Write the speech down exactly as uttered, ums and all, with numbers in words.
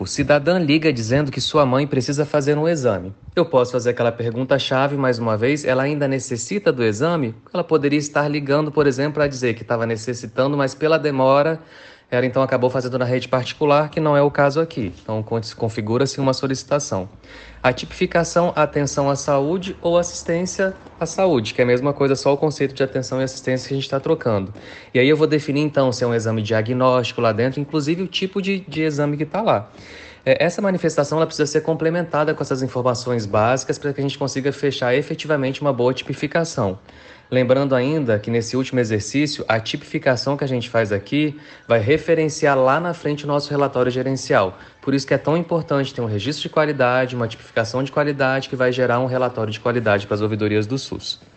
cinco. Cidadã liga dizendo que sua mãe precisa fazer um exame. Eu posso fazer aquela pergunta-chave mais uma vez? Ela ainda necessita do exame? Ela poderia estar ligando, por exemplo, para dizer que estava necessitando, mas pela demora, ela então acabou fazendo na rede particular, que não é o caso aqui. Então, configura-se uma solicitação. A tipificação, atenção à saúde ou assistência à saúde, que é a mesma coisa, só o conceito de atenção e assistência que a gente está trocando. E aí eu vou definir, então, se é um exame diagnóstico lá dentro, inclusive o tipo de, de exame que está lá. É, essa manifestação ela precisa ser complementada com essas informações básicas para que a gente consiga fechar efetivamente uma boa tipificação. Lembrando ainda que nesse último exercício, a tipificação que a gente faz aqui vai referenciar lá na frente o nosso relatório gerencial. Por isso que é tão importante ter um registro de qualidade, uma tipificação de qualidade que vai gerar um relatório de qualidade para as ouvidorias do SUS.